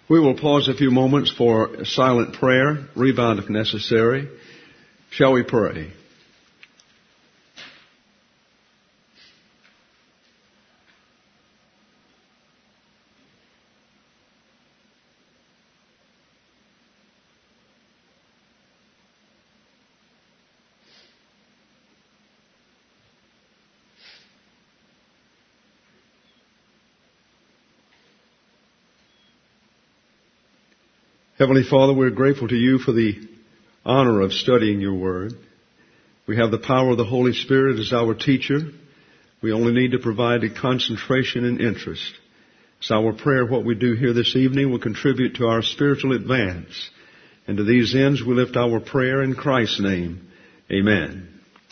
We will pause a few moments for silent prayer, rebound if necessary. Shall we pray? Heavenly Father, we're grateful to you for the honor of studying your word. We have the power of the Holy Spirit as our teacher. We only need to provide a concentration and interest. It's our prayer what we do here this evening will contribute to our spiritual advance. And to these ends we lift our prayer in Christ's name. Amen.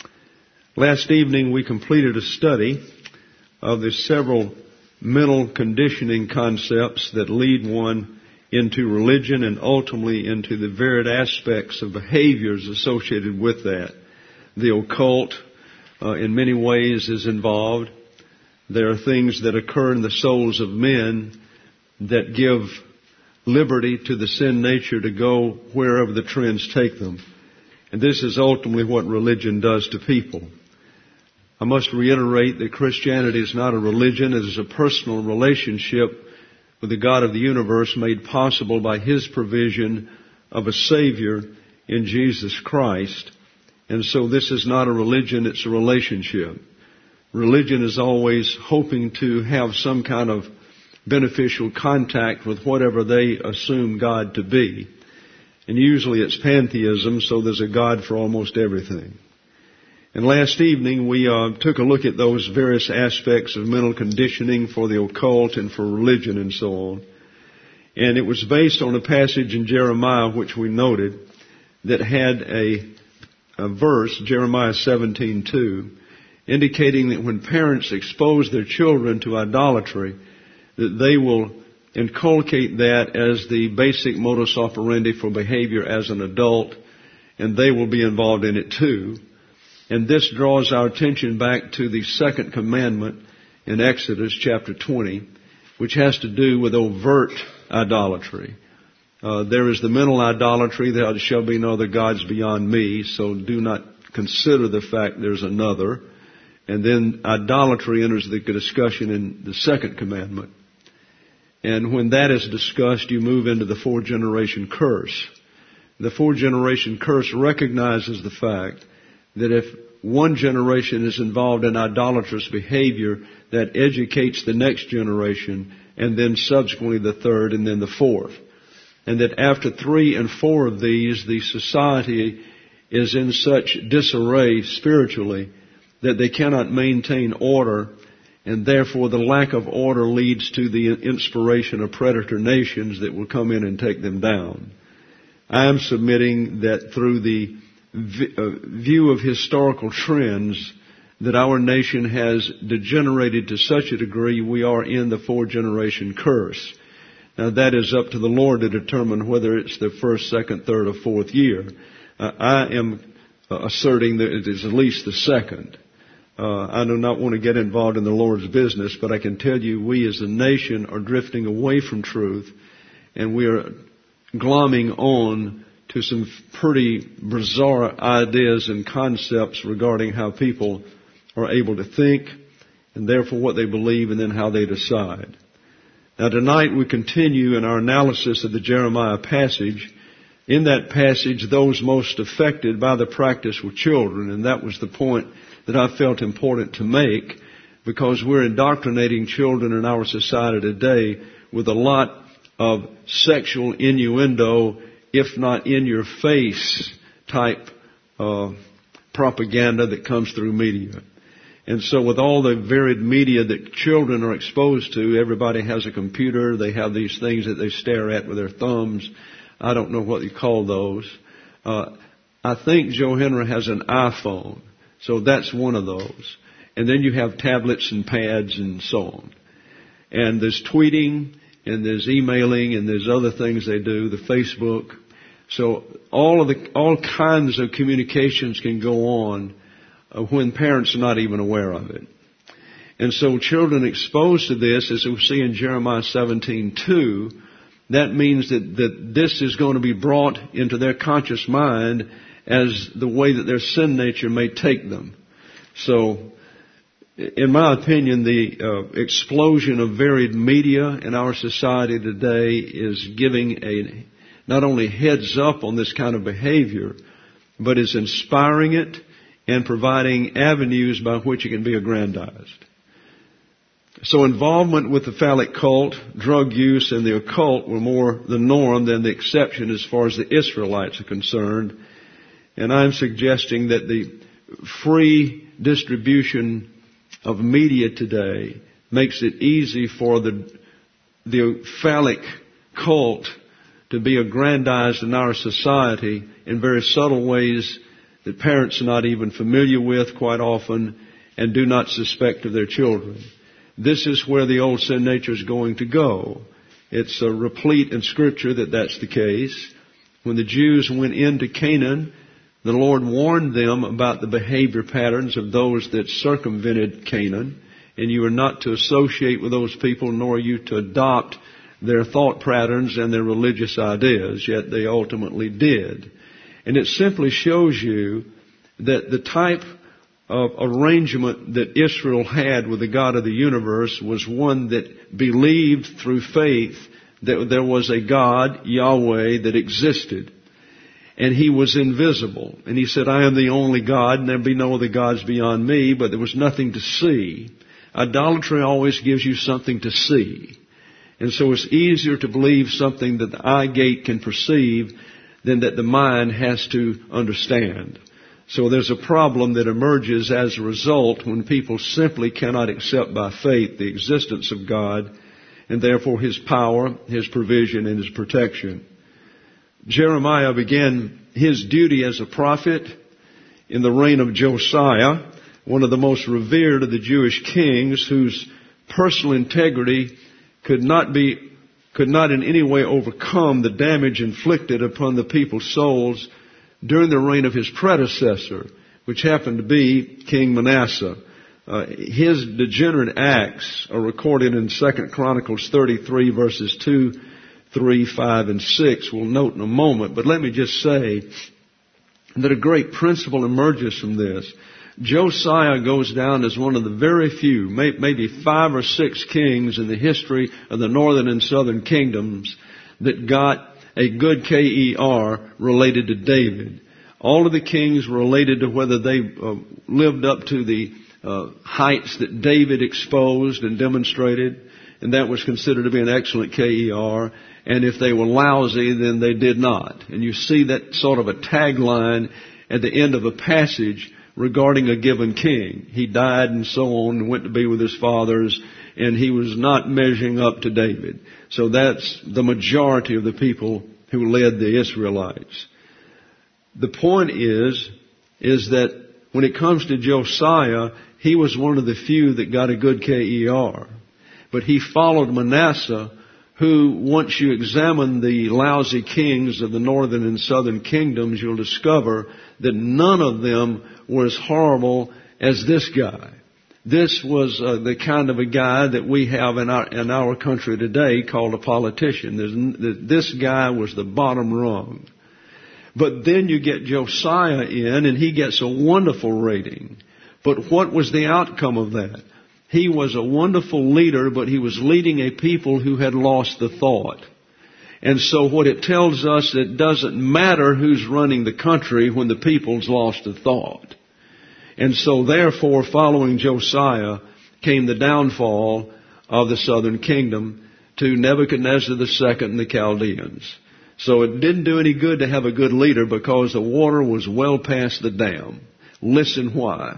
Last evening we completed a study of the several mental conditioning concepts that lead one into religion and ultimately into the varied aspects of behaviors associated with that. The occult, in many ways, is involved. There are things that occur in the souls of men that give liberty to the sin nature to go wherever the trends take them. And this is ultimately what religion does to people. I must reiterate that Christianity is not a religion. It is a personal relationship with the God of the universe made possible by His provision of a Savior in Jesus Christ. And so this is not a religion, it's a relationship. Religion is always hoping to have some kind of beneficial contact with whatever they assume God to be. And usually it's pantheism, so there's a God for almost everything. And last evening we took a look at those various aspects of mental conditioning for the occult and for religion and so on. And it was based on a passage in Jeremiah which we noted that had a verse, Jeremiah 17:2, indicating that when parents expose their children to idolatry, that they will inculcate that as the basic modus operandi for behavior as an adult, and they will be involved in it too. And this draws our attention back to the second commandment in Exodus chapter 20, which has to do with overt idolatry. There is the mental idolatry, there shall be no other gods beyond me, so do not consider the fact there's another. And then idolatry enters the discussion in the second commandment. And when that is discussed, you move into the four-generation curse. The four-generation curse recognizes the fact that if one generation is involved in idolatrous behavior, that educates the next generation, and then subsequently the third, and then the fourth. And that after 3 and 4 of these, the society is in such disarray spiritually that they cannot maintain order, and therefore the lack of order leads to the inspiration of predator nations that will come in and take them down. I am submitting that through the view of historical trends that our nation has degenerated to such a degree we are in the four-generation curse. Now that is up to the Lord to determine whether it's the first, second, third, or fourth year. I am asserting that it is at least the second. I do not want to get involved in the Lord's business, but I can tell you we as a nation are drifting away from truth, and we are glomming on to some pretty bizarre ideas and concepts regarding how people are able to think, and therefore what they believe, and then how they decide. Now tonight we continue in our analysis of the Jeremiah passage. In that passage, those most affected by the practice were children, and that was the point that I felt important to make, because we're indoctrinating children in our society today with a lot of sexual innuendo, if not in your face type propaganda that comes through media. And so with all the varied media that children are exposed to, everybody has a computer, they have these things that they stare at with their thumbs. I don't know what you call those. I think Joe Henry has an iPhone, so that's one of those. And then you have tablets and pads and so on. And there's tweeting, and there's emailing, and there's other things they do, the Facebook. So all kinds of communications can go on when parents are not even aware of it. And so children exposed to this, as we see in Jeremiah 17:2, that means that this is going to be brought into their conscious mind as the way that their sin nature may take them. So, in my opinion, the explosion of varied media in our society today is giving a not only heads up on this kind of behavior, but is inspiring it and providing avenues by which it can be aggrandized. So involvement with the phallic cult, drug use, and the occult were more the norm than the exception as far as the Israelites are concerned. And I'm suggesting that the free distribution of media today makes it easy for the phallic cult to be aggrandized in our society in very subtle ways that parents are not even familiar with quite often and do not suspect of their children. This is where the old sin nature is going to go. It's replete in Scripture that that's the case. When the Jews went into Canaan, the Lord warned them about the behavior patterns of those that circumvented Canaan, and you are not to associate with those people, nor are you to adopt their thought patterns and their religious ideas, yet they ultimately did. And it simply shows you that the type of arrangement that Israel had with the God of the universe was one that believed through faith that there was a God, Yahweh, that existed. And He was invisible. And He said, I am the only God, and there be no other gods beyond me, but there was nothing to see. Idolatry always gives you something to see. And so it's easier to believe something that the eye gate can perceive than that the mind has to understand. So there's a problem that emerges as a result when people simply cannot accept by faith the existence of God and therefore His power, His provision, and His protection. Jeremiah began his duty as a prophet in the reign of Josiah, one of the most revered of the Jewish kings, whose personal integrity could not in any way overcome the damage inflicted upon the people's souls during the reign of his predecessor, which happened to be King Manasseh. His degenerate acts are recorded in 2 Chronicles 33 verses 2, 3, 5, and 6. We'll note in a moment, but let me just say that a great principle emerges from this. Josiah goes down as one of the very few, maybe 5 or 6 kings in the history of the northern and southern kingdoms that got a good KER related to David. All of the kings were related to whether they lived up to the heights that David exposed and demonstrated, and that was considered to be an excellent KER. And if they were lousy, then they did not. And you see that sort of a tagline at the end of a passage regarding a given king. He died and so on and went to be with his fathers, and he was not measuring up to David. So that's the majority of the people who led the Israelites. The point is that when it comes to Josiah, he was one of the few that got a good KER. But he followed Manasseh, who, once you examine the lousy kings of the northern and southern kingdoms, you'll discover that none of them were as horrible as this guy. This was the kind of a guy that we have in our country today called a politician. This guy was the bottom rung. But then you get Josiah in, and he gets a wonderful rating. But what was the outcome of that? He was a wonderful leader, but he was leading a people who had lost the thought. And so what it tells us, it doesn't matter who's running the country when the people's lost the thought. And so therefore, following Josiah came the downfall of the southern kingdom to Nebuchadnezzar II and the Chaldeans. So it didn't do any good to have a good leader because the water was well past the dam. Listen why.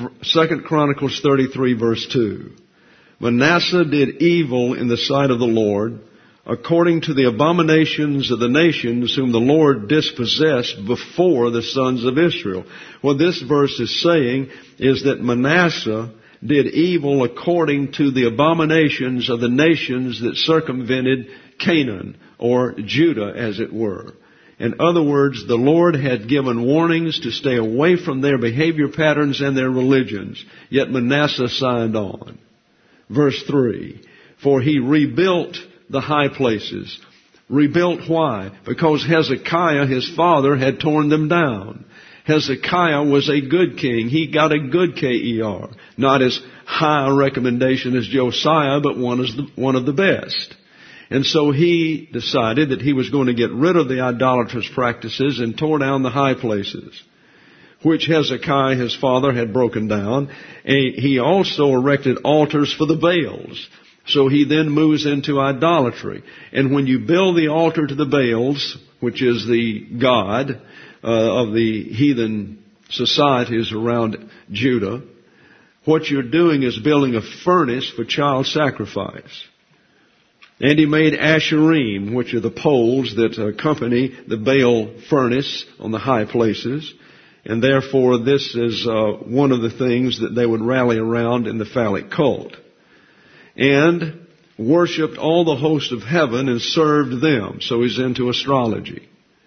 2 Chronicles 33 verse 2. Manasseh did evil in the sight of the Lord, according to the abominations of the nations whom the Lord dispossessed before the sons of Israel. What this verse is saying is that Manasseh did evil according to the abominations of the nations that circumvented Canaan, or Judah as it were. In other words, the Lord had given warnings to stay away from their behavior patterns and their religions, yet Manasseh signed on. Verse 3, for he rebuilt the high places, Rebuilt why? Because Hezekiah, his father, had torn them down. Hezekiah was a good king. He got a good KER. Not as high a recommendation as Josiah, but one of the best. And so he decided that he was going to get rid of the idolatrous practices and tore down the high places, which Hezekiah, his father, had broken down. And he also erected altars for the Baals. So he then moves into idolatry. And when you build the altar to the Baals, which is the god of the heathen societies around Judah, what you're doing is building a furnace for child sacrifice. And he made Asherim, which are the poles that accompany the Baal furnace on the high places. And therefore this is one of the things that they would rally around in the phallic cult. And worshipped all the host of heaven and served them. So he's into astrology.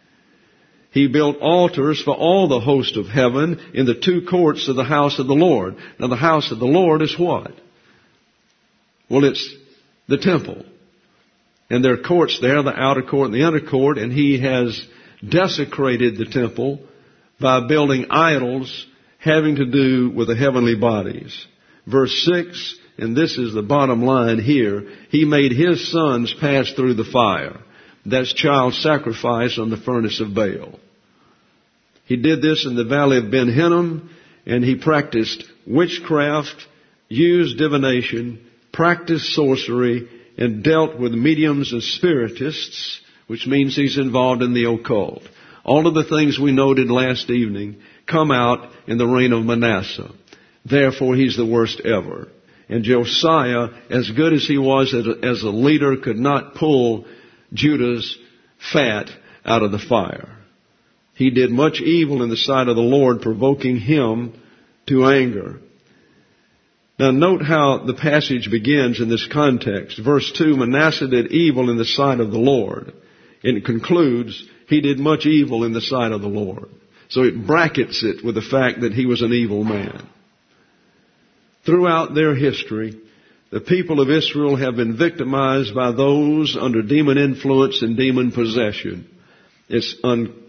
He built altars for all the host of heaven in the two courts of the house of the Lord. Now the house of the Lord is what? Well, it's the temple. And there are courts there, the outer court and the inner court, and he has desecrated the temple by building idols having to do with the heavenly bodies. Verse 6, and this is the bottom line here, he made his sons pass through the fire. That's child sacrifice on the furnace of Baal. He did this in the valley of Ben Hinnom, and he practiced witchcraft, used divination, practiced sorcery, and dealt with mediums and spiritists, which means he's involved in the occult. All of the things we noted last evening come out in the reign of Manasseh. Therefore, he's the worst ever. And Josiah, as good as he was as a leader, could not pull Judah's fat out of the fire. He did much evil in the sight of the Lord, provoking him to anger. Now note how the passage begins in this context. Verse 2, Manasseh did evil in the sight of the Lord. And it concludes, he did much evil in the sight of the Lord. So it brackets it with the fact that he was an evil man. Throughout their history, the people of Israel have been victimized by those under demon influence and demon possession. It's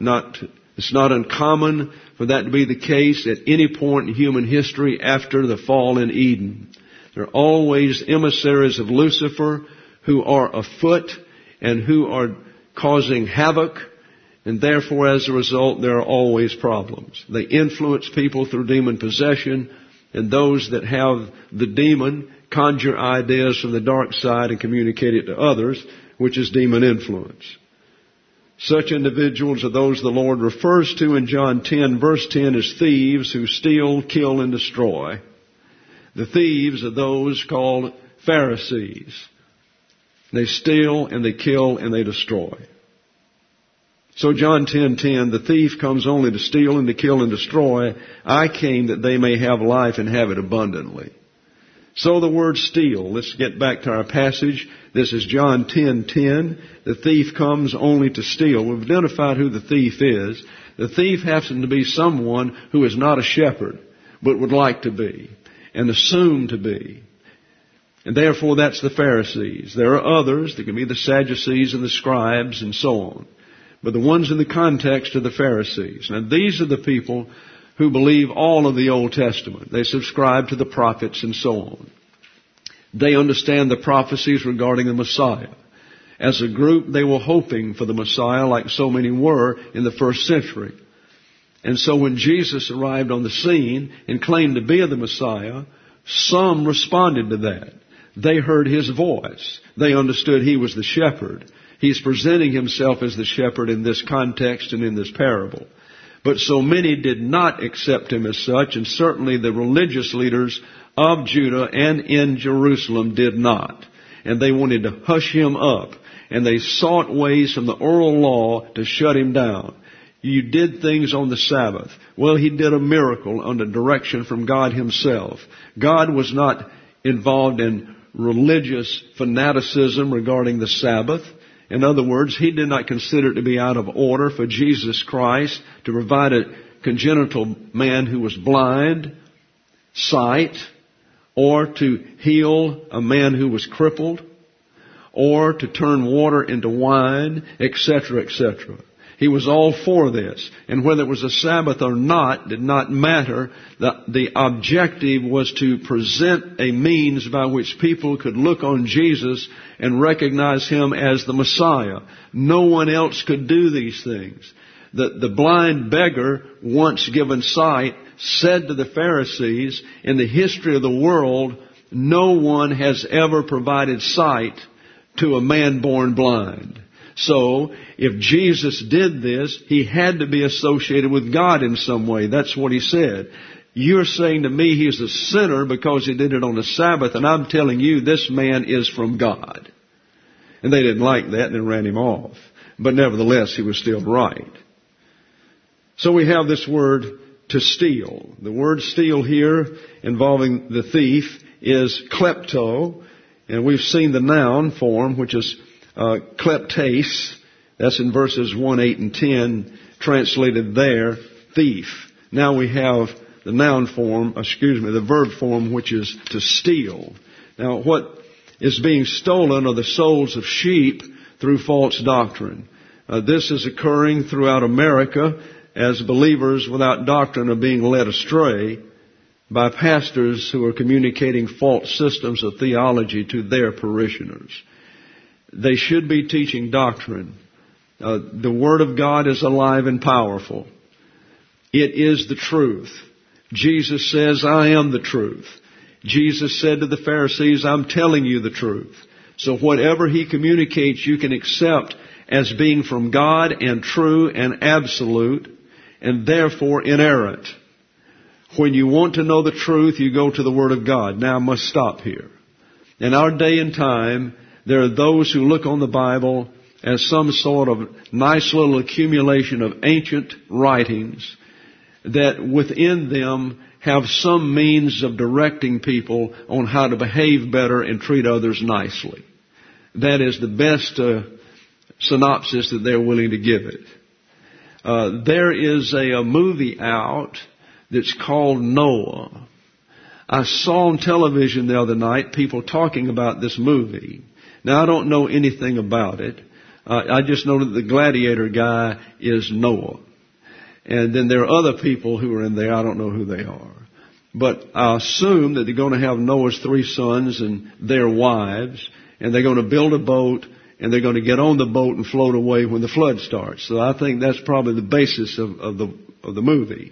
not uncommon for that to be the case at any point in human history after the fall in Eden. There are always emissaries of Lucifer who are afoot and who are causing havoc, and therefore as a result there are always problems. They influence people through demon possession, and those that have the demon conjure ideas from the dark side and communicate it to others, which is demon influence. Such individuals are those the Lord refers to in John 10, verse 10, as thieves who steal, kill, and destroy. The thieves are those called Pharisees. They steal and they kill and they destroy. So John 10:10, the thief comes only to steal and to kill and destroy. I came that they may have life and have it abundantly. So the word steal, let's get back to our passage. This is John 10:10. The thief comes only to steal. We've identified who the thief is. The thief happens to be someone who is not a shepherd, but would like to be, and assume to be. And therefore that's the Pharisees. There are others. There can be the Sadducees and the scribes and so on. But the ones in the context are the Pharisees. Now these are the people who believe all of the Old Testament. They subscribe to the prophets and so on. They understand the prophecies regarding the Messiah. As a group, they were hoping for the Messiah like so many were in the first century. And so when Jesus arrived on the scene and claimed to be the Messiah, some responded to that. They heard his voice. They understood he was the shepherd. He's presenting himself as the shepherd in this context and in this parable. But so many did not accept him as such, and certainly the religious leaders of Judah and in Jerusalem did not. And they wanted to hush him up, and they sought ways from the oral law to shut him down. You did things on the Sabbath. Well, he did a miracle under direction from God himself. God was not involved in religious fanaticism regarding the Sabbath. In other words, he did not consider it to be out of order for Jesus Christ to provide a congenital man who was blind sight, or to heal a man who was crippled, or to turn water into wine, etc., etc. He was all for this. And whether it was a Sabbath or not did not matter. The objective was to present a means by which people could look on Jesus and recognize Him as the Messiah. No one else could do these things. The blind beggar, once given sight, said to the Pharisees, in the history of the world, no one has ever provided sight to a man born blind. So, if Jesus did this, He had to be associated with God in some way. That's what He said. You're saying to me He's a sinner because He did it on the Sabbath, and I'm telling you this man is from God. And they didn't like that and they ran Him off. But nevertheless, He was still right. So we have this word to steal. The word steal here involving the thief is klepto, and we've seen the noun form, which is kleptes. That's in verses 1, 8, and 10, translated there, thief. Now we have the the verb form, which is to steal. Now what is being stolen are the souls of sheep through false doctrine. This is occurring throughout America as believers without doctrine are being led astray by pastors who are communicating false systems of theology to their parishioners. They should be teaching doctrine. The Word of God is alive and powerful. It is the truth. Jesus says, I am the truth. Jesus said to the Pharisees, I'm telling you the truth. So whatever He communicates, you can accept as being from God and true and absolute, and therefore inerrant. When you want to know the truth, you go to the Word of God. Now I must stop here. In our day and time, there are those who look on the Bible as some sort of nice little accumulation of ancient writings that within them have some means of directing people on how to behave better and treat others nicely. That is the best synopsis that they're willing to give it. There is a movie out that's called Noah. I saw on television the other night people talking about this movie. Now, I don't know anything about it. I just know that the gladiator guy is Noah. And then there are other people who are in there. I don't know who they are. But I assume that they're going to have Noah's 3 sons and their wives, and they're going to build a boat, and they're going to get on the boat and float away when the flood starts. So I think that's probably the basis of the movie.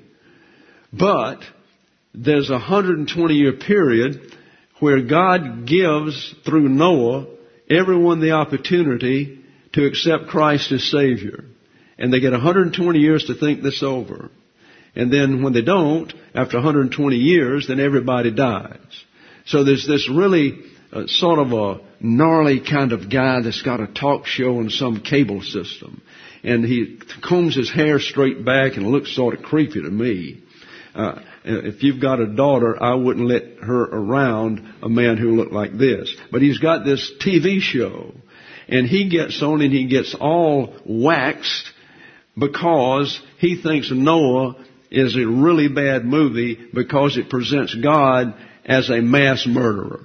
But there's a 120-year period where God gives, through Noah, everyone the opportunity to accept Christ as Savior. And they get 120 years to think this over. And then when they don't, after 120 years, then everybody dies. So there's this really sort of a gnarly kind of guy that's got a talk show on some cable system. And he combs his hair straight back and looks sort of creepy to me. If you've got a daughter, I wouldn't let her around a man who looked like this. But he's got this TV show. And he gets on and he gets all waxed because he thinks Noah is a really bad movie because it presents God as a mass murderer.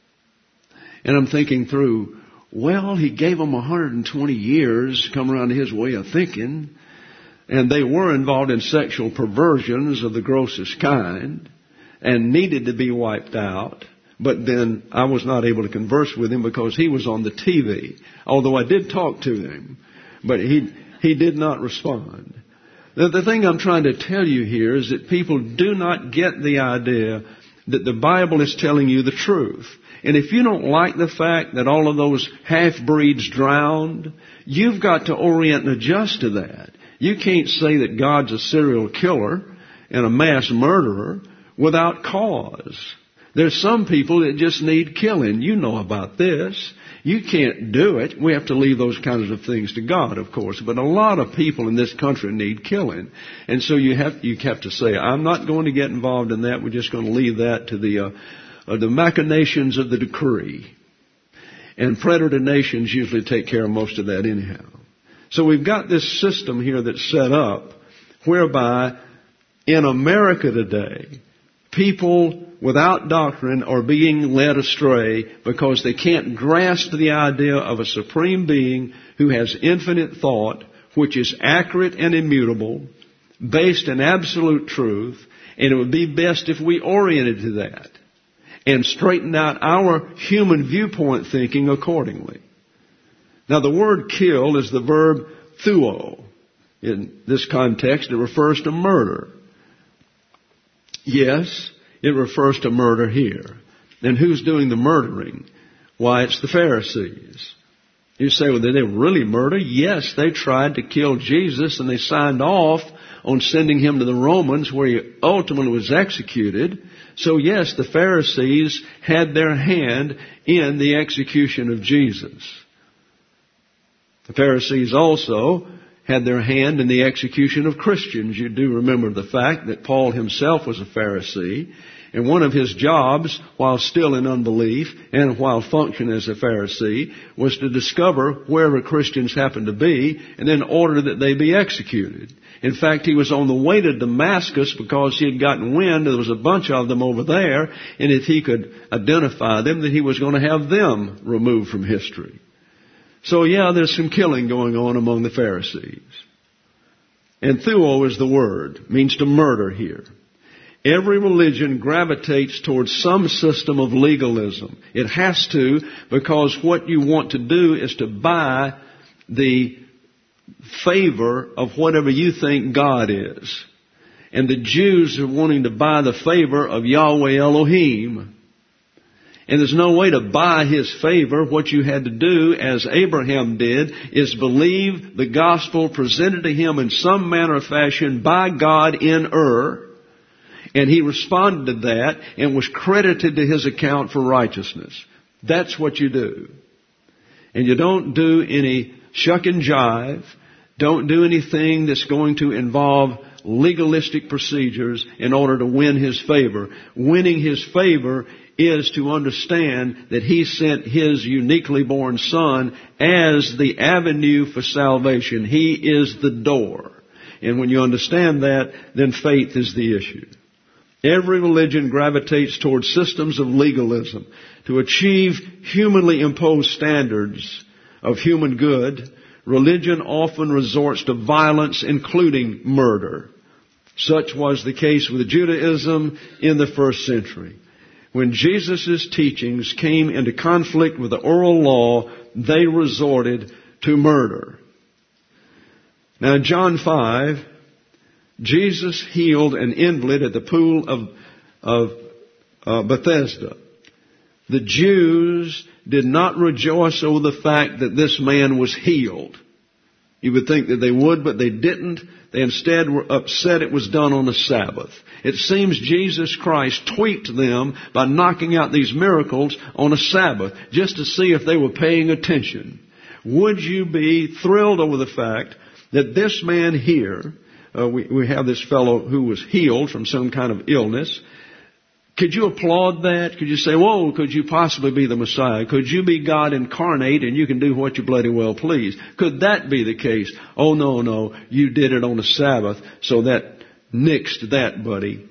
And I'm thinking through, well, he gave them 120 years to come around to his way of thinking. And they were involved in sexual perversions of the grossest kind and needed to be wiped out. But then I was not able to converse with him because he was on the TV. Although I did talk to him, but he did not respond. The thing I'm trying to tell you here is that people do not get the idea that the Bible is telling you the truth. And if you don't like the fact that all of those half-breeds drowned, you've got to orient and adjust to that. You can't say that God's a serial killer and a mass murderer without cause. There's some people that just need killing. You know about this. You can't do it. We have to leave those kinds of things to God, of course. But a lot of people in this country need killing. And so you have to say, I'm not going to get involved in that. We're just going to leave that to the machinations of the decree. And predator nations usually take care of most of that anyhow. So we've got this system here that's set up whereby in America today, People without doctrine are being led astray because they can't grasp the idea of a supreme being who has infinite thought, which is accurate and immutable, based in absolute truth, and it would be best if we oriented to that and straightened out our human viewpoint thinking accordingly. Now, the word kill is the verb thuo. In this context, it refers to murder. Yes, it refers to murder here. And who's doing the murdering? Why, it's the Pharisees. You say, well, did they really murder? Yes, they tried to kill Jesus, and they signed off on sending him to the Romans, where he ultimately was executed. So yes, the Pharisees had their hand in the execution of Jesus. The Pharisees also had their hand in the execution of Christians. You do remember the fact that Paul himself was a Pharisee, and one of his jobs, while still in unbelief and while functioning as a Pharisee, was to discover wherever Christians happened to be and then order that they be executed. In fact, he was on the way to Damascus because he had gotten wind there was a bunch of them over there, and if he could identify them, that he was going to have them removed from history. So yeah, there's some killing going on among the Pharisees. And thuo is the word, means to murder here. Every religion gravitates towards some system of legalism. It has to, because what you want to do is to buy the favor of whatever you think God is. And the Jews are wanting to buy the favor of Yahweh Elohim. And there's no way to buy His favor. What you had to do, as Abraham did, is believe the gospel presented to him in some manner or fashion by God in Ur. And he responded to that and was credited to his account for righteousness. That's what you do. And you don't do any shuck and jive. Don't do anything that's going to involve legalistic procedures in order to win His favor. Winning His favor is to understand that He sent His uniquely born Son as the avenue for salvation. He is the door. And when you understand that, then faith is the issue. Every religion gravitates towards systems of legalism to achieve humanly imposed standards of human good. Religion often resorts to violence, including murder. Such was the case with Judaism in the first century. When Jesus' teachings came into conflict with the oral law, they resorted to murder. Now in John 5, Jesus healed an invalid at the pool of Bethesda. The Jews did not rejoice over the fact that this man was healed. You would think that they would, but they didn't. They instead were upset it was done on the Sabbath. It seems Jesus Christ tweaked them by knocking out these miracles on a Sabbath just to see if they were paying attention. Would you be thrilled over the fact that this man here, we have this fellow who was healed from some kind of illness. Could you applaud that? Could you say, whoa, could you possibly be the Messiah? Could you be God incarnate and you can do what you bloody well please? Could that be the case? Oh, no, you did it on the Sabbath, so that nixed that, buddy.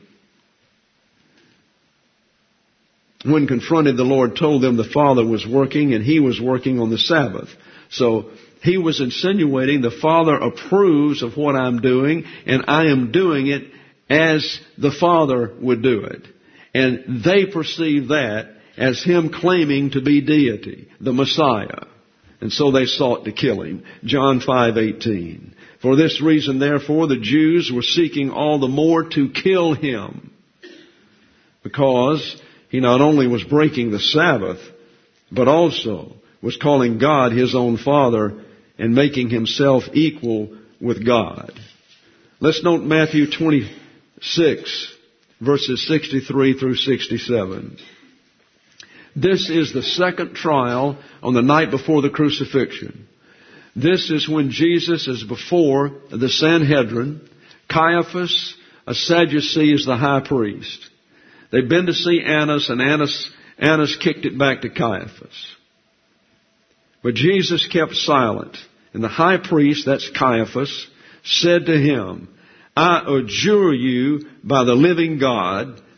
When confronted, the Lord told them the Father was working and He was working on the Sabbath. So He was insinuating the Father approves of what I'm doing, and I am doing it as the Father would do it. And they perceive that as Him claiming to be deity, the Messiah. And so they sought to kill Him. John 5:18. For this reason, therefore, the Jews were seeking all the more to kill Him, because He not only was breaking the Sabbath, but also was calling God His own Father and making Himself equal with God. Let's note Matthew 26, verses 63 through 67. This is the second trial on the night before the crucifixion. This is when Jesus is before the Sanhedrin. Caiaphas, a Sadducee, is the high priest. They've been to see Annas, and Annas kicked it back to Caiaphas. But Jesus kept silent. And the high priest, that's Caiaphas, said to him, I adjure you by the living God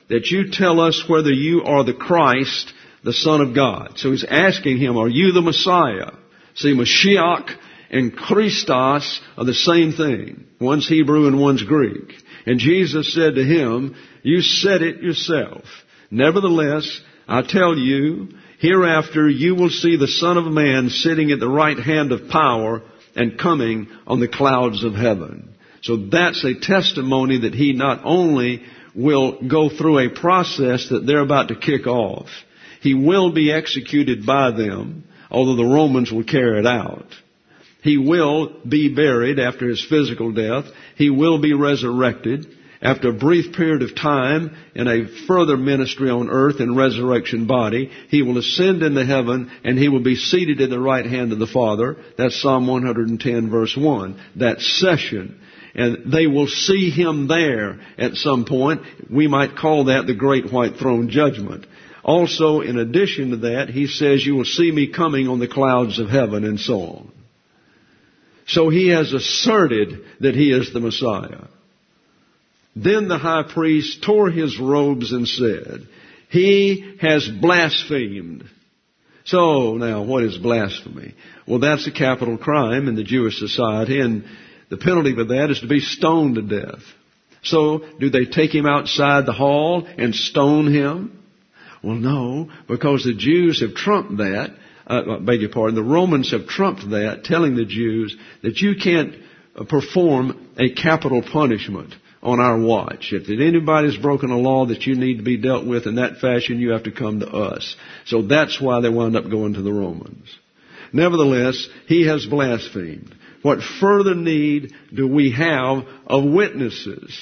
that you tell us whether you are the Christ, the Son of God. So he's asking him, are you the Messiah? See, Mashiach and Christos are the same thing. One's Hebrew and one's Greek. And Jesus said to him, you said it yourself. Nevertheless, I tell you, hereafter you will see the Son of Man sitting at the right hand of power and coming on the clouds of heaven. So that's a testimony that he not only will go through a process that they're about to kick off, he will be executed by them, although the Romans will carry it out. He will be buried after his physical death. He will be resurrected after a brief period of time in a further ministry on earth in resurrection body. He will ascend into heaven and he will be seated at the right hand of the Father. That's Psalm 110 verse 1. That session. And they will see him there at some point. We might call that the great white throne judgment. Also, in addition to that, he says, you will see me coming on the clouds of heaven and so on. So he has asserted that he is the Messiah. Then the high priest tore his robes and said, he has blasphemed. So now, what is blasphemy? Well, that's a capital crime in the Jewish society, and the penalty for that is to be stoned to death. So, do they take him outside the hall and stone him? Well, no, because the Jews have trumped that. The Romans have trumped that, telling the Jews that you can't perform a capital punishment on our watch. If anybody's broken a law that you need to be dealt with in that fashion, you have to come to us. So that's why they wound up going to the Romans. Nevertheless, he has blasphemed. What further need do we have of witnesses?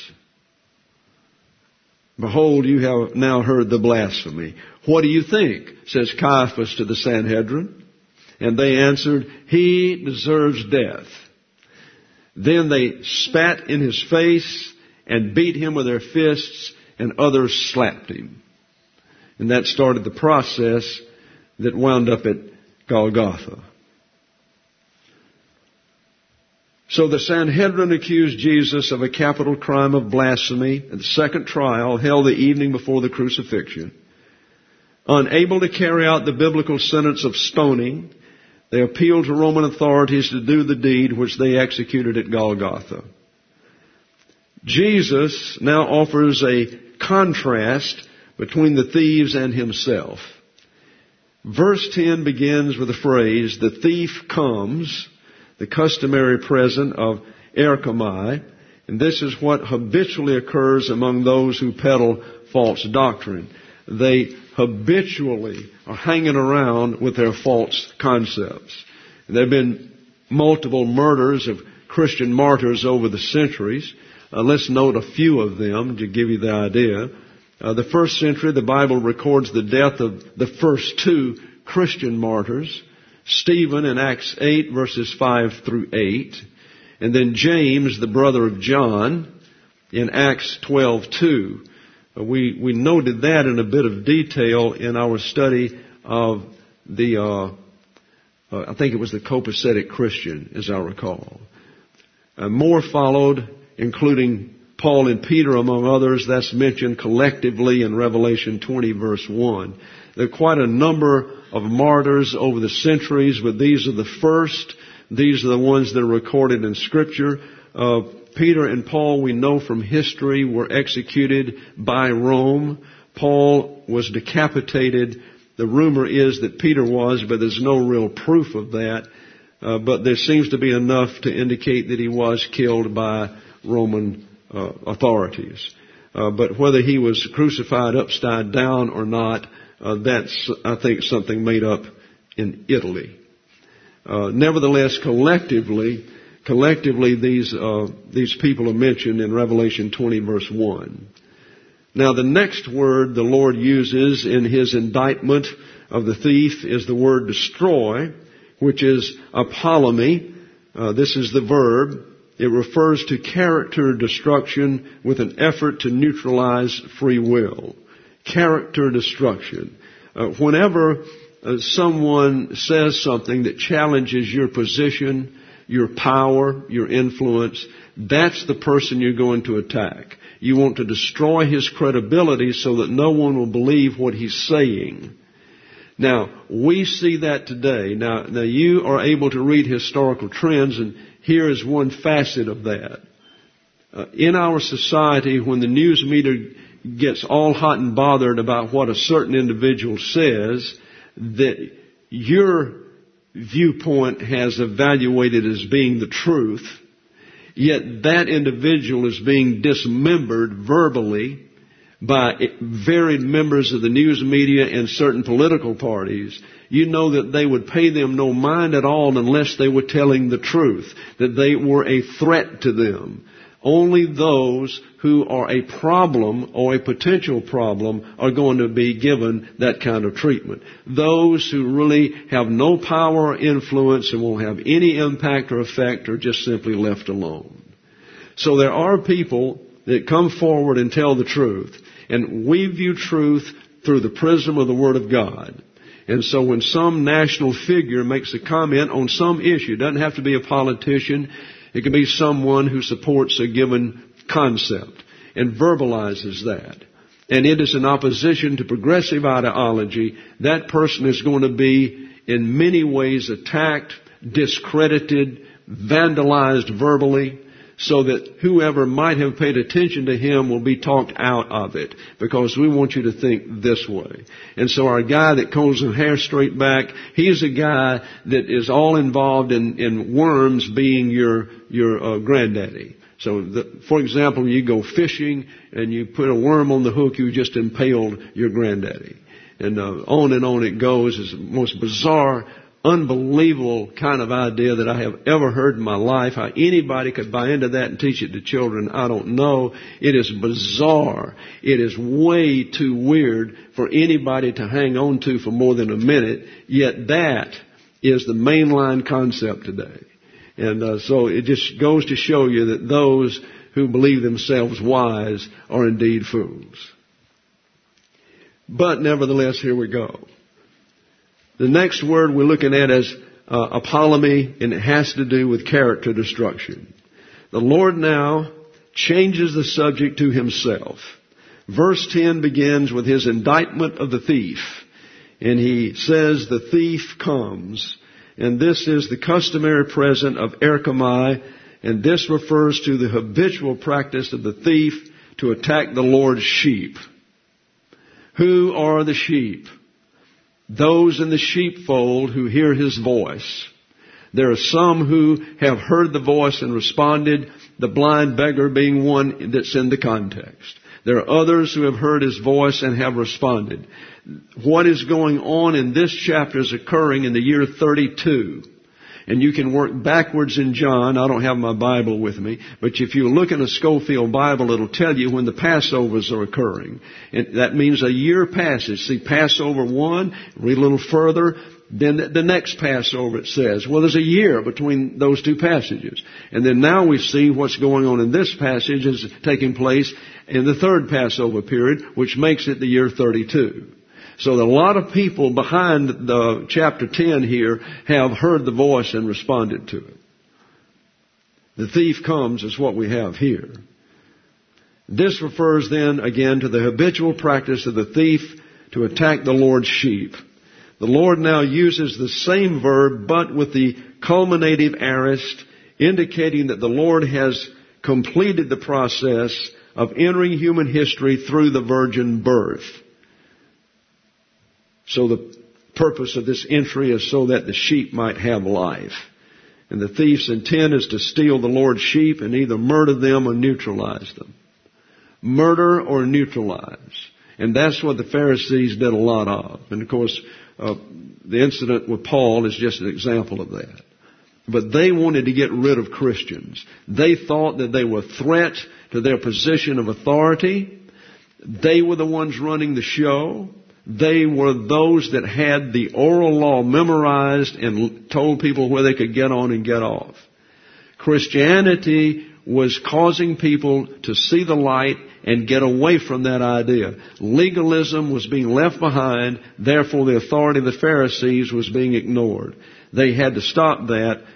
Behold, you have now heard the blasphemy. What do you think? Says Caiaphas to the Sanhedrin. And they answered, he deserves death. Then they spat in his face and beat him with their fists, and others slapped him. And that started the process that wound up at Golgotha. So the Sanhedrin accused Jesus of a capital crime of blasphemy at the second trial held the evening before the crucifixion. Unable to carry out the biblical sentence of stoning, they appealed to Roman authorities to do the deed which they executed at Golgotha. Jesus now offers a contrast between the thieves and himself. Verse 10 begins with the phrase, the thief comes, the customary present of erchomai, and this is what habitually occurs among those who peddle false doctrine. They habitually are hanging around with their false concepts. There have been multiple murders of Christian martyrs over the centuries. Let's note a few of them to give you the idea. The first century, the Bible records the death of the first two Christian martyrs, Stephen in Acts 8 verses 5 through 8, and then James, the brother of John, in Acts 12:2. We noted that in a bit of detail in our study of the, I think it was the copacetic Christian, as I recall. More followed, including Paul and Peter, among others. That's mentioned collectively in Revelation 20, verse 1. There are quite a number of martyrs over the centuries, but these are the first. These are the ones that are recorded in Scripture. Peter and Paul, we know from history, were executed by Rome. Paul was decapitated. The rumor is that Peter was, but there's no real proof of that. But there seems to be enough to indicate that he was killed by Roman authorities. But whether he was crucified upside down or not, that's, I think, something made up in Italy. Nevertheless, collectively, these people are mentioned in Revelation 20, verse 1. Now, the next word the Lord uses in His indictment of the thief is the word destroy, which is apollumi. This is the verb. It refers to character destruction with an effort to neutralize free will. Character destruction. Whenever someone says something that challenges your position, your power, your influence, that's the person you're going to attack. You want to destroy his credibility so that no one will believe what he's saying. Now, we see that today. Now you are able to read historical trends, and here is one facet of that. In our society, when the news media gets all hot and bothered about what a certain individual says, that your viewpoint has evaluated as being the truth, yet that individual is being dismembered verbally by varied members of the news media and certain political parties, you know that they would pay them no mind at all unless they were telling the truth, that they were a threat to them. Only those who are a problem or a potential problem are going to be given that kind of treatment. Those who really have no power or influence and won't have any impact or effect are just simply left alone. So there are people that come forward and tell the truth. And we view truth through the prism of the Word of God. And so when some national figure makes a comment on some issue, it doesn't have to be a politician, it can be someone who supports a given concept and verbalizes that, and it is in opposition to progressive ideology, that person is going to be in many ways attacked, discredited, vandalized verbally, so that whoever might have paid attention to him will be talked out of it, because we want you to think this way. And so our guy that calls his hair straight back, he's a guy that is all involved in worms being your granddaddy. So, for example, you go fishing and you put a worm on the hook, you just impaled your granddaddy. And on it goes. It's the most bizarre, unbelievable kind of idea that I have ever heard in my life. How anybody could buy into that and teach it to children, I don't know. It is bizarre. It is way too weird for anybody to hang on to for more than a minute. Yet that is the mainline concept today. And so it just goes to show you that those who believe themselves wise are indeed fools. But nevertheless, here we go. The next word we're looking at is apolemy, and it has to do with character destruction. The Lord now changes the subject to himself. Verse 10 begins with his indictment of the thief. And he says, the thief comes. And this is the customary present of erchomai, and this refers to the habitual practice of the thief to attack the Lord's sheep. Who are the sheep? Those in the sheepfold who hear his voice. There are some who have heard the voice and responded, the blind beggar being one that's in the context. There are others who have heard his voice and have responded. What is going on in this chapter is occurring in the year 32. And you can work backwards in John. I don't have my Bible with me. But if you look in a Schofield Bible, it'll tell you when the Passovers are occurring. And that means a year passes. See, Passover 1, read a little further. Then the next Passover, it says. Well, there's a year between those two passages. And then now we see what's going on in this passage is taking place in the third Passover period, which makes it the year 32. So a lot of people behind the chapter 10 here have heard the voice and responded to it. The thief comes is what we have here. This refers then again to the habitual practice of the thief to attack the Lord's sheep. The Lord now uses the same verb but with the culminative aorist, indicating that the Lord has completed the process of entering human history through the virgin birth. So the purpose of this entry is so that the sheep might have life. And the thief's intent is to steal the Lord's sheep and either murder them or neutralize them. Murder or neutralize. And that's what the Pharisees did a lot of. And of course, the incident with Paul is just an example of that. But they wanted to get rid of Christians. They thought that they were a threat to their position of authority. They were the ones running the show. They were those that had the oral law memorized and told people where they could get on and get off. Christianity was causing people to see the light and get away from that idea. Legalism was being left behind, therefore the authority of the Pharisees was being ignored. They had to stop that,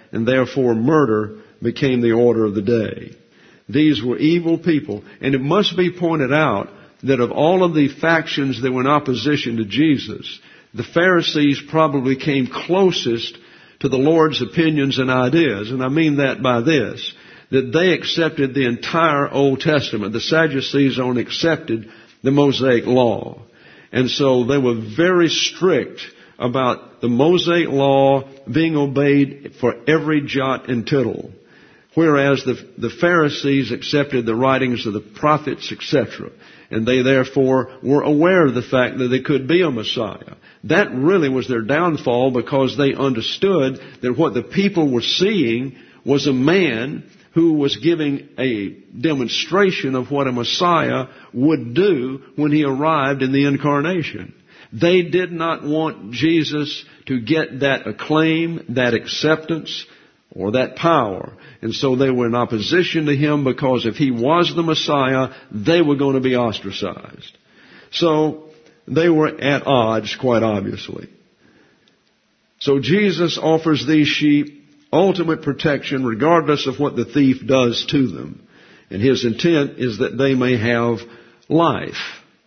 and therefore murder became the order of the day. These were evil people, and it must be pointed out that of all of the factions that were in opposition to Jesus, the Pharisees probably came closest to the Lord's opinions and ideas. And I mean that by this, that they accepted the entire Old Testament. The Sadducees only accepted the Mosaic Law. And so they were very strict about the Mosaic Law being obeyed for every jot and tittle, whereas the Pharisees accepted the writings of the prophets, etc. And they therefore were aware of the fact that there could be a Messiah. That really was their downfall, because they understood that what the people were seeing was a man who was giving a demonstration of what a Messiah would do when he arrived in the incarnation. They did not want Jesus to get that acclaim, that acceptance, or that power. And so they were in opposition to him, because if he was the Messiah, they were going to be ostracized. So they were at odds, quite obviously. So Jesus offers these sheep ultimate protection regardless of what the thief does to them. And his intent is that they may have life.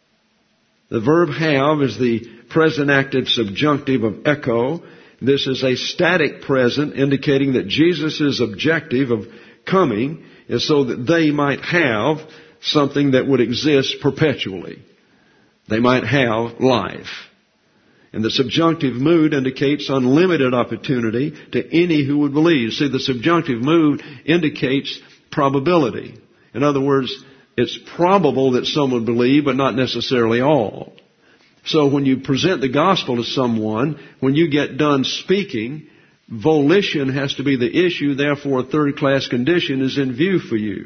The verb have is the present active subjunctive of echo. This is a static present indicating that Jesus' objective of coming is so that they might have something that would exist perpetually. They might have life. And the subjunctive mood indicates unlimited opportunity to any who would believe. See, the subjunctive mood indicates probability. In other words, it's probable that some would believe, but not necessarily all. So when you present the gospel to someone, when you get done speaking, volition has to be the issue. Therefore, a third-class condition is in view for you.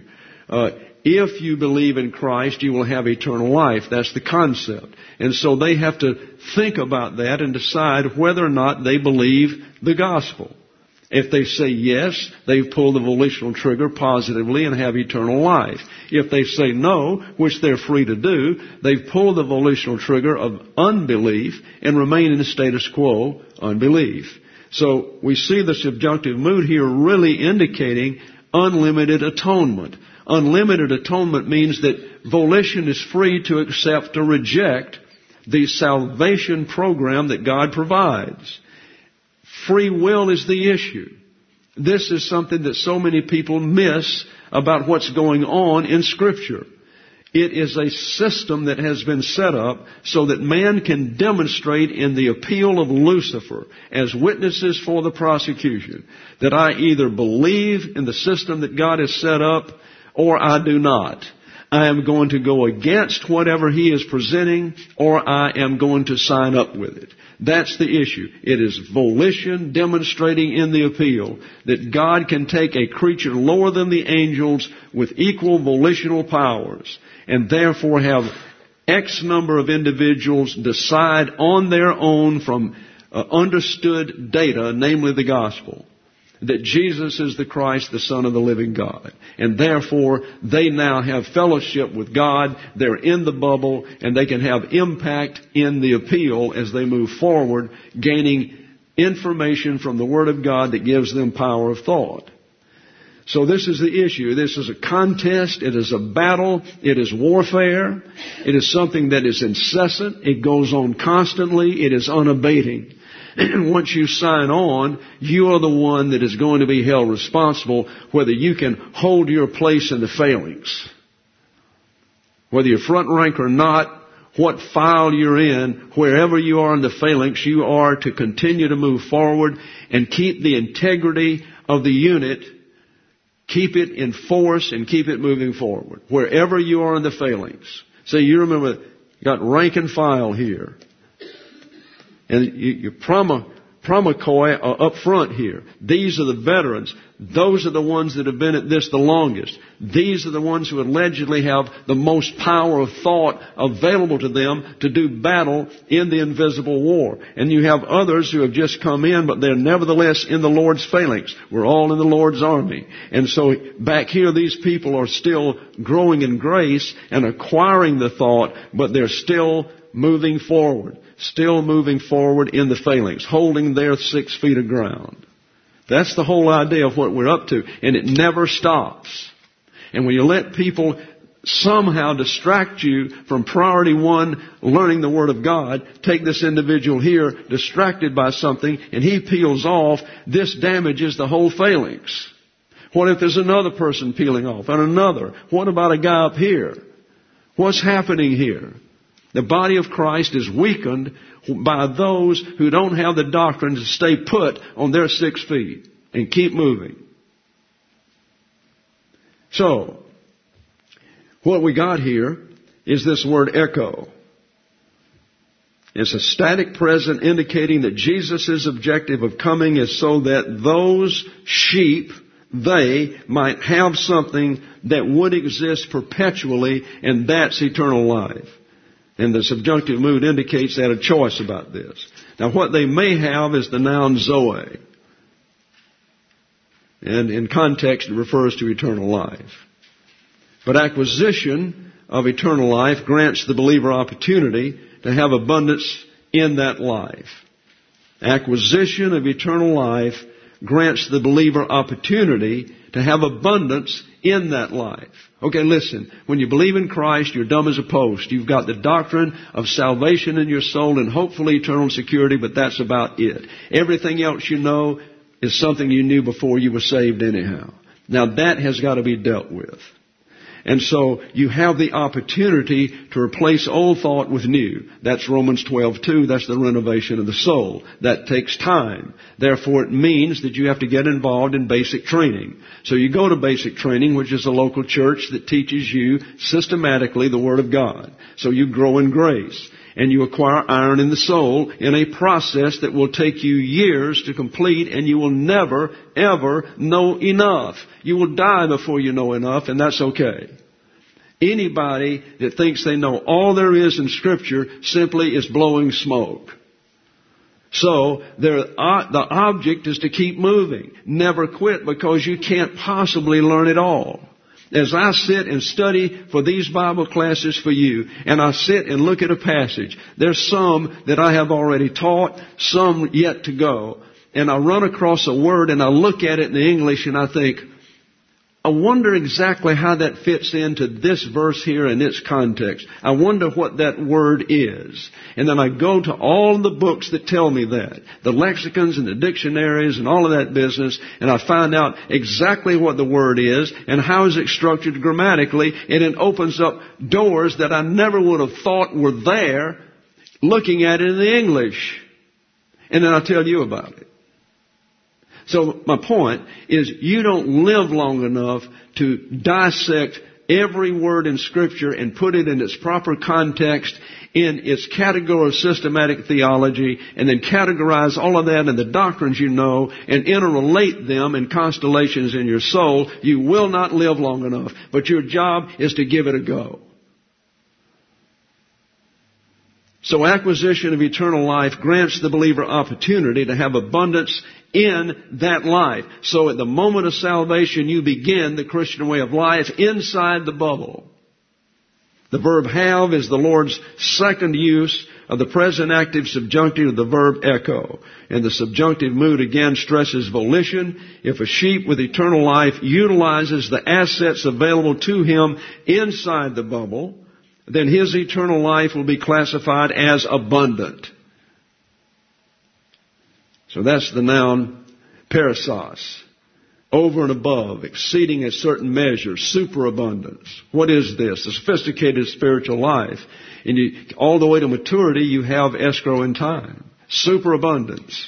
If you believe in Christ, you will have eternal life. That's the concept. And so they have to think about that and decide whether or not they believe the gospel. If they say yes, they've pulled the volitional trigger positively and have eternal life. If they say no, which they're free to do, they've pulled the volitional trigger of unbelief and remain in the status quo, unbelief. So we see the subjunctive mood here really indicating unlimited atonement. Unlimited atonement means that volition is free to accept or reject the salvation program that God provides. Free will is the issue. This is something that so many people miss about what's going on in Scripture. It is a system that has been set up so that man can demonstrate in the appeal of Lucifer as witnesses for the prosecution that I either believe in the system that God has set up or I do not. I am going to go against whatever he is presenting, or I am going to sign up with it. That's the issue. It is volition demonstrating in the appeal that God can take a creature lower than the angels with equal volitional powers and therefore have X number of individuals decide on their own from understood data, namely the gospel, that Jesus is the Christ, the Son of the living God. And therefore, they now have fellowship with God. They're in the bubble, and they can have impact in the appeal as they move forward, gaining information from the Word of God that gives them power of thought. So this is the issue. This is a contest. It is a battle. It is warfare. It is something that is incessant. It goes on constantly. It is unabating. And once you sign on, you are the one that is going to be held responsible whether you can hold your place in the phalanx. Whether you're front rank or not, what file you're in, wherever you are in the phalanx, you are to continue to move forward and keep the integrity of the unit, keep it in force and keep it moving forward. Wherever you are in the phalanx. So you remember, you got rank and file here. And your Pramikoi are up front here. These are the veterans. Those are the ones that have been at this the longest. These are the ones who allegedly have the most power of thought available to them to do battle in the invisible war. And you have others who have just come in, but they're nevertheless in the Lord's phalanx. We're all in the Lord's army. And so back here, these people are still growing in grace and acquiring the thought, but they're still moving forward. Still moving forward in the phalanx, holding their 6 feet of ground. That's the whole idea of what we're up to. And it never stops. And when you let people somehow distract you from priority one, learning the Word of God, take this individual here, distracted by something, and he peels off, this damages the whole phalanx. What if there's another person peeling off, and another? What about a guy up here? What's happening here? The body of Christ is weakened by those who don't have the doctrine to stay put on their 6 feet and keep moving. So, what we got here is this word echo. It's a static present indicating that Jesus' objective of coming is so that those sheep, they might have something that would exist perpetually, and that's eternal life. And the subjunctive mood indicates they had a choice about this. Now what they may have is the noun zoe. And in context it refers to eternal life. But acquisition of eternal life grants the believer opportunity to have abundance in that life. Acquisition of eternal life grants the believer opportunity to have abundance in that life. Okay, listen. When you believe in Christ, you're dumb as a post. You've got the doctrine of salvation in your soul and hopefully eternal security, but that's about it. Everything else you know is something you knew before you were saved anyhow. Now that has got to be dealt with. And so you have the opportunity to replace old thought with new. That's Romans 12:2. That's the renovation of the soul. That takes time. Therefore, it means that you have to get involved in basic training. So you go to basic training, which is a local church that teaches you systematically the Word of God. So you grow in grace. And you acquire iron in the soul in a process that will take you years to complete, and you will never, ever know enough. You will die before you know enough, and that's okay. Anybody that thinks they know all there is in Scripture simply is blowing smoke. So the object is to keep moving. Never quit, because you can't possibly learn it all. As I sit and study for these Bible classes for you, and I sit and look at a passage, there's some that I have already taught, some yet to go. And I run across a word and I look at it in the English and I think, I wonder exactly how that fits into this verse here in its context. I wonder what that word is. And then I go to all the books that tell me that. The lexicons and the dictionaries and all of that business. And I find out exactly what the word is and how is it structured grammatically. And it opens up doors that I never would have thought were there looking at it in the English. And then I'll tell you about it. So my point is, you don't live long enough to dissect every word in Scripture and put it in its proper context in its category of systematic theology, and then categorize all of that in the doctrines you know and interrelate them in constellations in your soul. You will not live long enough. But your job is to give it a go. So acquisition of eternal life grants the believer opportunity to have abundance in that life. So at the moment of salvation, you begin the Christian way of life inside the bubble. The verb have is the Lord's second use of the present active subjunctive of the verb echo. And the subjunctive mood again stresses volition. If a sheep with eternal life utilizes the assets available to him inside the bubble, then his eternal life will be classified as abundant. So that's the noun perissos. Over and above, exceeding a certain measure, superabundance. What is this? A sophisticated spiritual life. And all the way to maturity, you have escrow in time. Superabundance.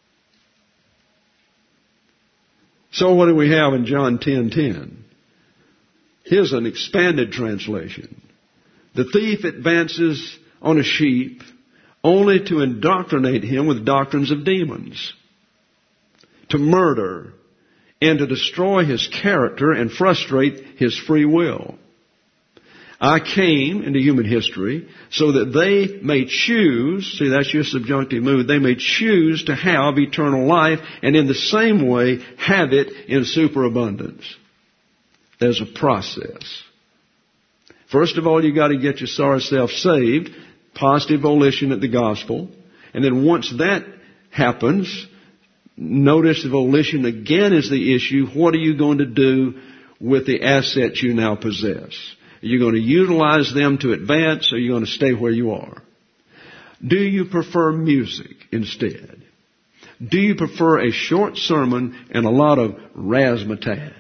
So what do we have in John 10:10? Here's an expanded translation. The thief advances on a sheep only to indoctrinate him with doctrines of demons, to murder, and to destroy his character and frustrate his free will. I came into human history so that they may choose, see that's your subjunctive mood, they may choose to have eternal life and in the same way have it in superabundance. There's a process. First of all, you got to get your sorry self saved, positive volition at the gospel. And then once that happens, Notice the volition again is the issue. What are you going to do with the assets you now possess? Are you going to utilize them to advance, or are you going to stay where you are? Do you prefer music instead? Do you prefer a short sermon and a lot of razzmatazz?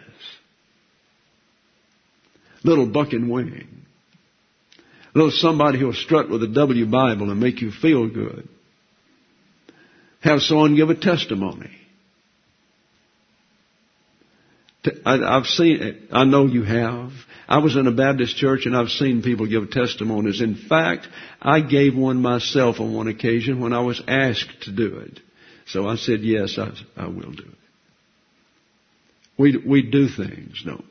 Little buck and wing. Little somebody who will strut with a W Bible and make you feel good. Have someone give a testimony. I've seen it. I know you have. I was in a Baptist church and I've seen people give testimonies. In fact, I gave one myself on one occasion when I was asked to do it. So I said, yes, I will do it. We do things, don't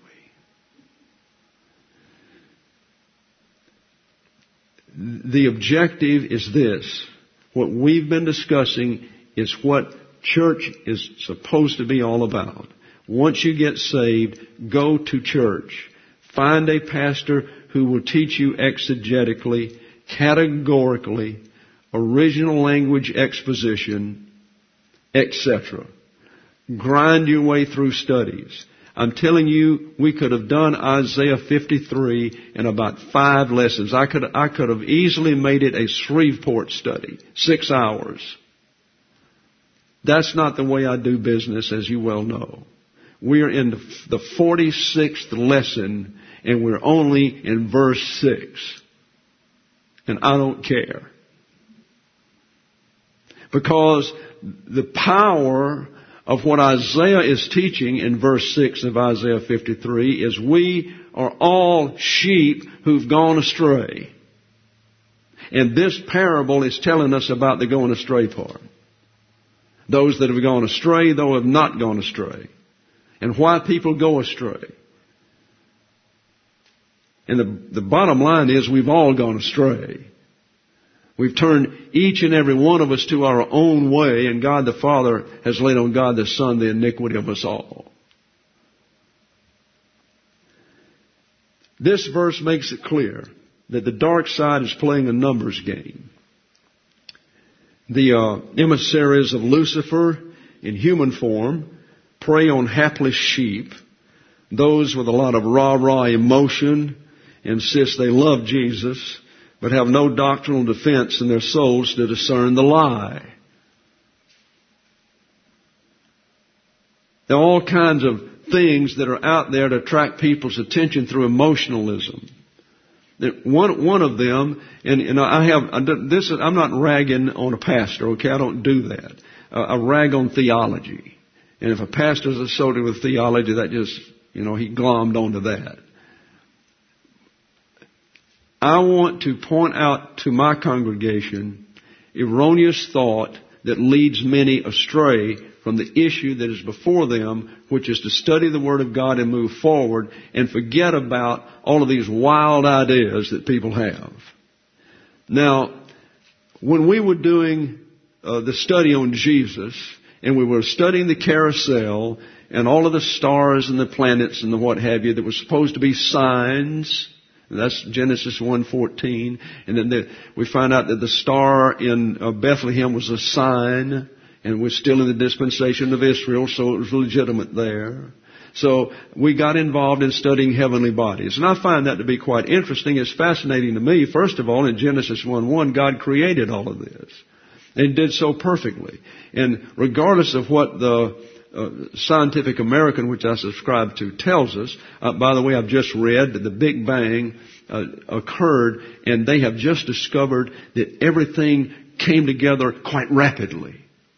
we? The objective is this. What we've been discussing is what church is supposed to be all about. Once you get saved, go to church. Find a pastor who will teach you exegetically, categorically, original language exposition, etc. Grind your way through studies. I'm telling you, we could have done Isaiah 53 in about 5 lessons. I could have easily made it a Shreveport study, 6 hours. That's not the way I do business, as you well know. We're in the 46th lesson, and we're only in verse 6. And I don't care. Because the power of what Isaiah is teaching in verse 6 of Isaiah 53 is we are all sheep who've gone astray. And this parable is telling us about the going astray part. Those that have gone astray, those who have not gone astray. And why people go astray. And the bottom line is we've all gone astray. We've turned each and every one of us to our own way, and God the Father has laid on God the Son the iniquity of us all. This verse makes it clear that the dark side is playing a numbers game. The emissaries of Lucifer in human form prey on hapless sheep. Those with a lot of rah-rah emotion insist they love Jesus, but have no doctrinal defense in their souls to discern the lie. There are all kinds of things that are out there to attract people's attention through emotionalism. One of them, and I'm not ragging on a pastor, okay? I don't do that. I rag on theology. And if a pastor is associated with theology, that just, he glommed onto that. I want to point out to my congregation erroneous thought that leads many astray from the issue that is before them, which is to study the Word of God and move forward and forget about all of these wild ideas that people have. Now, when we were doing the study on Jesus, and we were studying the carousel and all of the stars and the planets and the what have you that were supposed to be signs. That's Genesis 1:14. And then we find out that the star in Bethlehem was a sign, and we're still in the dispensation of Israel, so it was legitimate there. So we got involved in studying heavenly bodies. And I find that to be quite interesting. It's fascinating to me. First of all, in Genesis 1:1, God created all of this. And did so perfectly. And regardless of what the Scientific American, which I subscribe to, tells us, by the way, I've just read that the Big Bang occurred, and they have just discovered that everything came together quite rapidly.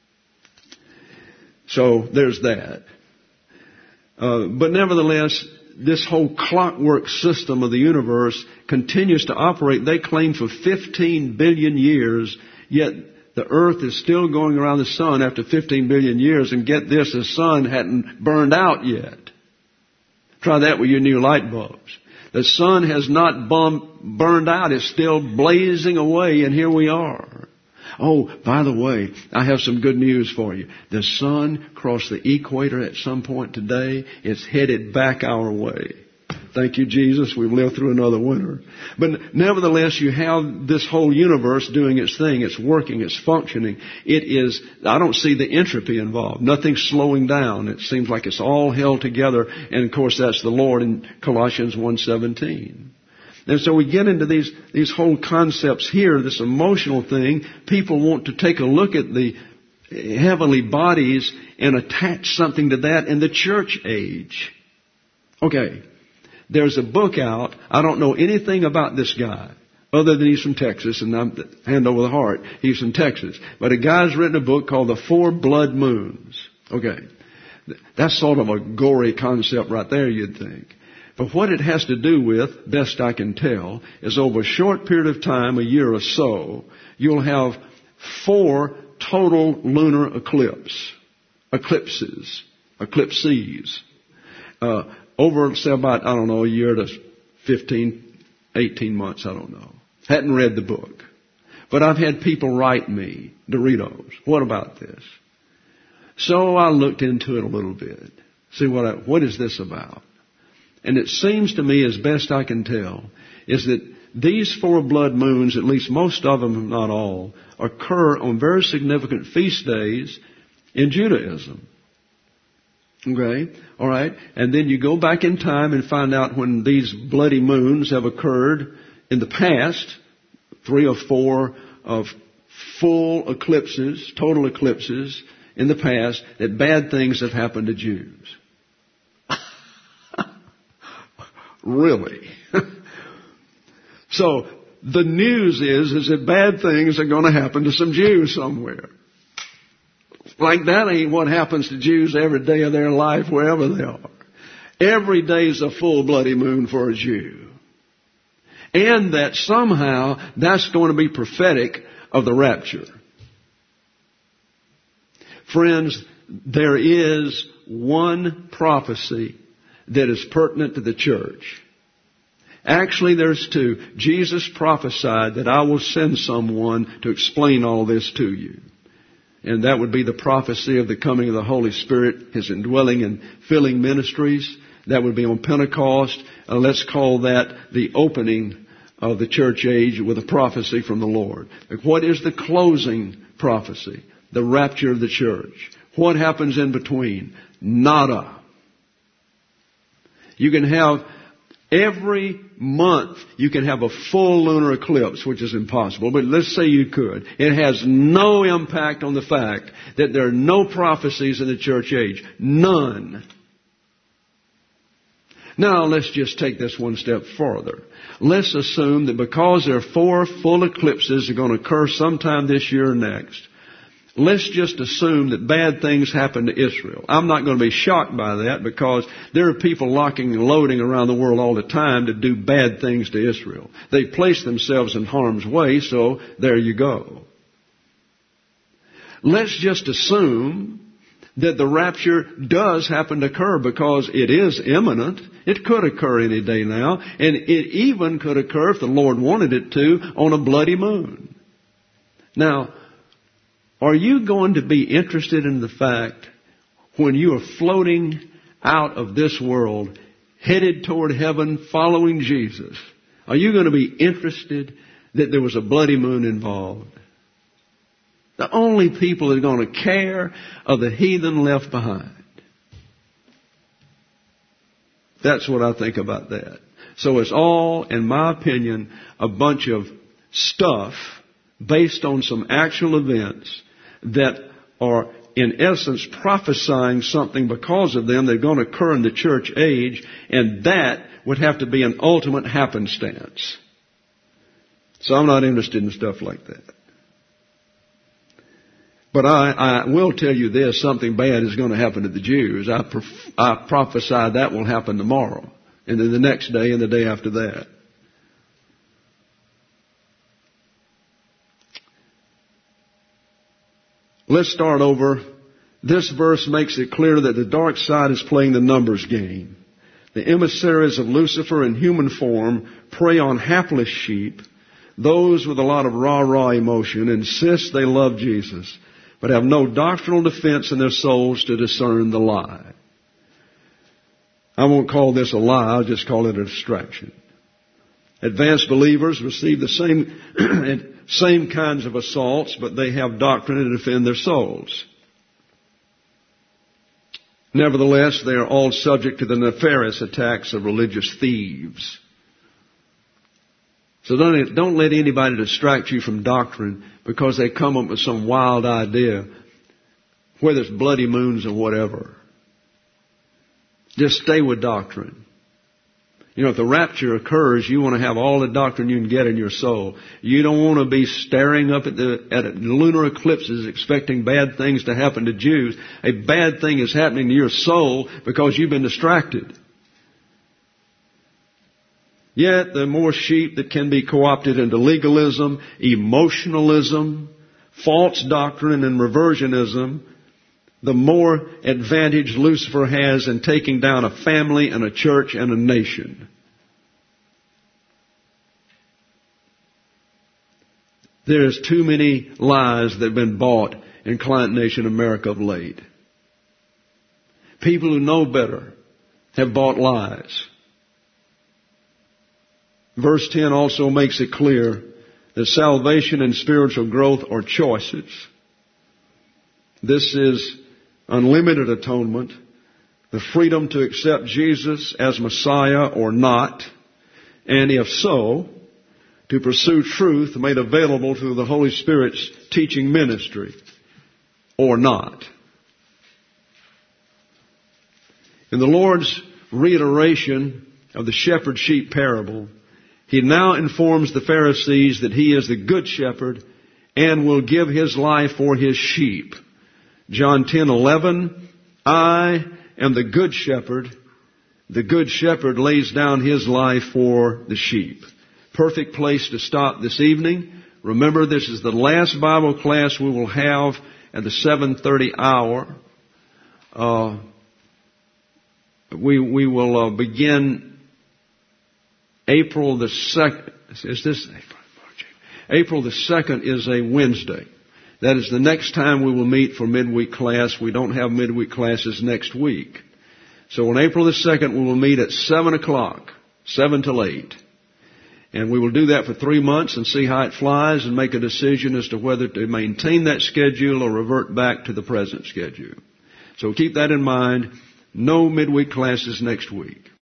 So there's that. But nevertheless, this whole clockwork system of the universe continues to operate. They claim for 15 billion years, yet the earth is still going around the sun after 15 billion years, and get this, the sun hadn't burned out yet. Try that with your new light bulbs. The sun has not burned out. It's still blazing away, and here we are. Oh, by the way, I have some good news for you. The sun crossed the equator at some point today. It's headed back our way. Thank you, Jesus. We've lived through another winter. But nevertheless, you have this whole universe doing its thing. It's working. It's functioning. I don't see the entropy involved. Nothing's slowing down. It seems like it's all held together. And of course, that's the Lord in Colossians 1:17. And so we get into these whole concepts here, this emotional thing. People want to take a look at the heavenly bodies and attach something to that in the church age. Okay, there's a book out. I don't know anything about this guy other than he's from Texas, and I'm hand over the heart. He's from Texas. But a guy's written a book called The Four Blood Moons. Okay, that's sort of a gory concept right there, you'd think. But what it has to do with, best I can tell, is over a short period of time, a year or so, you'll have 4 total lunar eclipses. Over, say, about, I don't know, a year to 15, 18 months, I don't know. Hadn't read the book. But I've had people write me, Doritos, what about this? So I looked into it a little bit. See what is this about? And it seems to me, as best I can tell, is that these 4 blood moons, at least most of them, if not all, occur on very significant feast days in Judaism. Okay? All right? And then you go back in time and find out when these bloody moons have occurred in the past, 3 or 4 of full eclipses, total eclipses in the past, that bad things have happened to Jews. Really? So the news is that bad things are going to happen to some Jews somewhere. Like that ain't what happens to Jews every day of their life, wherever they are. Every day is a full bloody moon for a Jew. And that somehow that's going to be prophetic of the rapture. Friends, there is one prophecy that is pertinent to the church. Actually, there's 2. Jesus prophesied that I will send someone to explain all this to you. And that would be the prophecy of the coming of the Holy Spirit, His indwelling and filling ministries. That would be on Pentecost. Let's call that the opening of the church age with a prophecy from the Lord. What is the closing prophecy? The rapture of the church. What happens in between? Nada. You can have every month, you can have a full lunar eclipse, which is impossible, but let's say you could. It has no impact on the fact that there are no prophecies in the church age. None. Now, let's just take this one step further. Let's assume that because there are 4 full eclipses that are going to occur sometime this year or next, let's just assume that bad things happen to Israel. I'm not going to be shocked by that because there are people locking and loading around the world all the time to do bad things to Israel. They place themselves in harm's way, so there you go. Let's just assume that the rapture does happen to occur because it is imminent. It could occur any day now, and it even could occur, if the Lord wanted it to, on a bloody moon. Now, are you going to be interested in the fact when you are floating out of this world, headed toward heaven, following Jesus, are you going to be interested that there was a bloody moon involved? The only people that are going to care are the heathen left behind. That's what I think about that. So it's all, in my opinion, a bunch of stuff based on some actual events that are, in essence, prophesying something because of them. They're going to occur in the church age, and that would have to be an ultimate happenstance. So I'm not interested in stuff like that. But I will tell you this, something bad is going to happen to the Jews. I prophesy that will happen tomorrow, and then the next day, and the day after that. Let's start over. This verse makes it clear that the dark side is playing the numbers game. The emissaries of Lucifer in human form prey on hapless sheep. Those with a lot of rah-rah emotion insist they love Jesus, but have no doctrinal defense in their souls to discern the lie. I won't call this a lie, I'll just call it a distraction. Advanced believers receive the same kinds of assaults, but they have doctrine to defend their souls. Nevertheless, they are all subject to the nefarious attacks of religious thieves. So don't let anybody distract you from doctrine because they come up with some wild idea, whether it's bloody moons or whatever. Just stay with doctrine. You know, if the rapture occurs, you want to have all the doctrine you can get in your soul. You don't want to be staring up at the lunar eclipses expecting bad things to happen to Jews. A bad thing is happening to your soul because you've been distracted. Yet, the more sheep that can be co-opted into legalism, emotionalism, false doctrine, and reversionism, the more advantage Lucifer has in taking down a family and a church and a nation. There's too many lies that have been bought in Client Nation America of late. People who know better have bought lies. Verse 10 also makes it clear that salvation and spiritual growth are choices. This is unlimited atonement, the freedom to accept Jesus as Messiah or not, and if so, to pursue truth made available through the Holy Spirit's teaching ministry or not. In the Lord's reiteration of the shepherd-sheep parable, He now informs the Pharisees that He is the good shepherd and will give His life for His sheep. John 10:11, I am the good shepherd. The good shepherd lays down his life for the sheep. Perfect place to stop this evening. Remember, this is the last Bible class we will have at the 7:30 hour. We will begin April the 2nd. Is this April? April the 2nd is a Wednesday. That is the next time we will meet for midweek class. We don't have midweek classes next week. So on April the 2nd, we will meet at 7 o'clock, 7 till 8. And we will do that for 3 months and see how it flies and make a decision as to whether to maintain that schedule or revert back to the present schedule. So keep that in mind. No midweek classes next week.